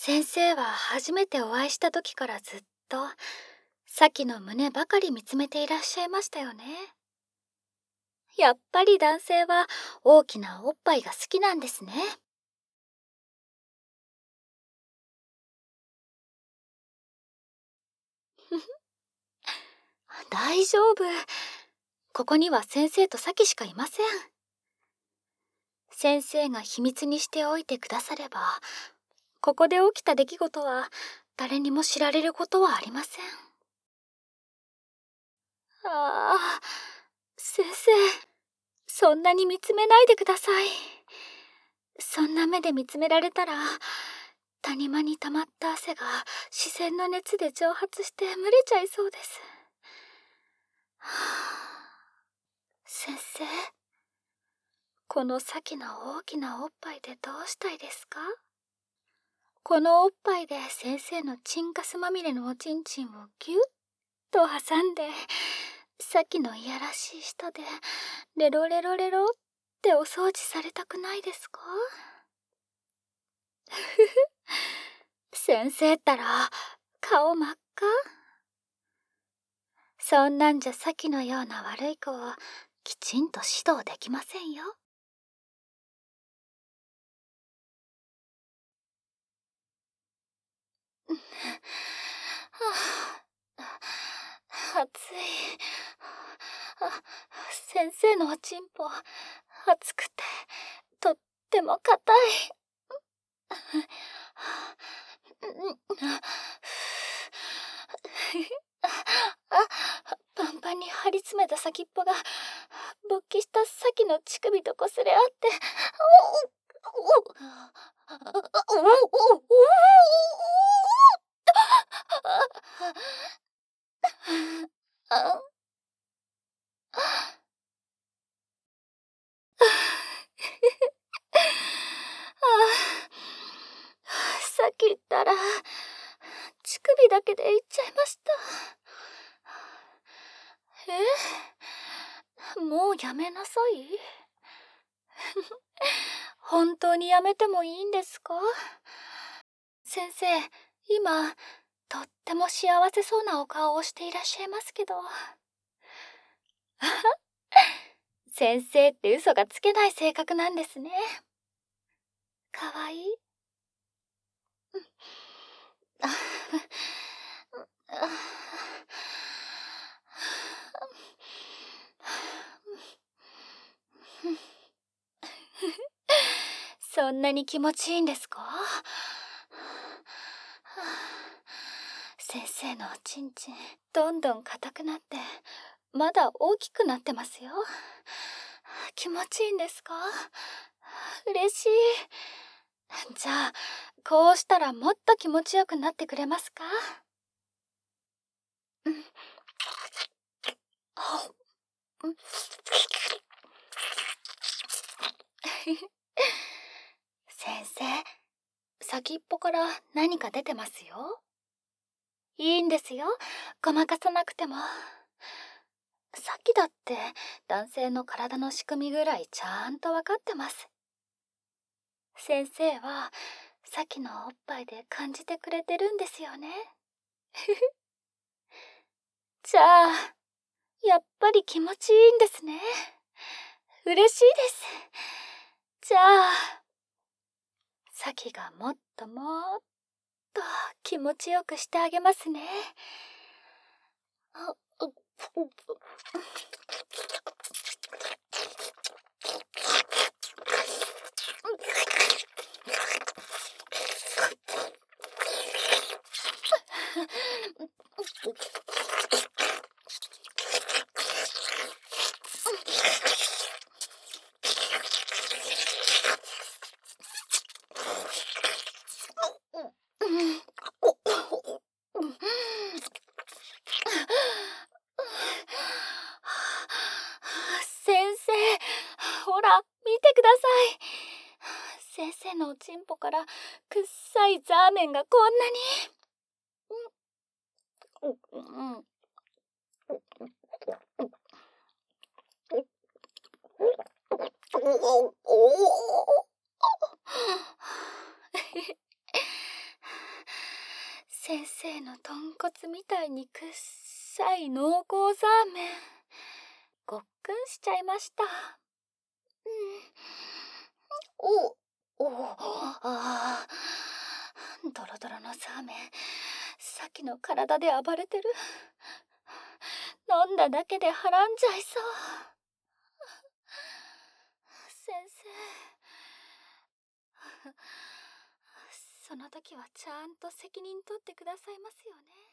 先生は初めてお会いした時からずっと、さきの胸ばかり見つめていらっしゃいましたよね。やっぱり男性は大きなおっぱいが好きなんですね。大丈夫。ここには先生とさきしかいません。先生が秘密にしておいてくだされば、ここで起きた出来事は誰にも知られることはありません。ああ、先生、そんなに見つめないでください。そんな目で見つめられたら、谷間に溜まった汗が自然の熱で蒸発して蒸れちゃいそうです。はあ、先生、この先の大きなおっぱいでどうしたいですか？このおっぱいで先生のチンカスまみれのおちんちんをギュッと挟んで、さっきのいやらしい舌でレロレロレロってお掃除されたくないですか？先生ったら顔真っ赤。そんなんじゃさっきのような悪い子をきちんと指導できませんよ。はあ、暑い。あ、先生のおちんぽ熱くてとっても硬い。パンパンに張り詰めた先っぽが勃起した先の乳首とこすれ合って、さっき言ったら乳首だけで言っちゃいました。もうやめなさい。本当にやめてもいいんですか？先生、今とっても幸せそうなお顔をしていらっしゃいますけど。先生って嘘がつけない性格なんですね。かわいい。あそんなに気持ちいいんですか？先生のおちんちんどんどん硬くなってまだ大きくなってますよ。気持ちいいんですか？嬉しい。じゃあこうしたらもっと気持ちよくなってくれますか？うん。あうん。先生、先っぽから何か出てますよ。いいんですよ、ごまかさなくても。さっきだって男性の体の仕組みぐらいちゃんとわかってます。先生はさっきのおっぱいで感じてくれてるんですよね。じゃあやっぱり気持ちいいんですね。嬉しいです。じゃあさきがもっともっと気持ちよくしてあげますね。あう先生、ほら見てください。先生のおちんぽからくっさいザーメンがこんなに。 先生の豚骨みたいにくっさい濃厚ザーメン、ごっくんしちゃいました。ドロドロのザーメン、さっきの体で暴れてる。飲んだだけではらんじゃいそう。先生、その時はちゃんと責任取ってくださいますよね。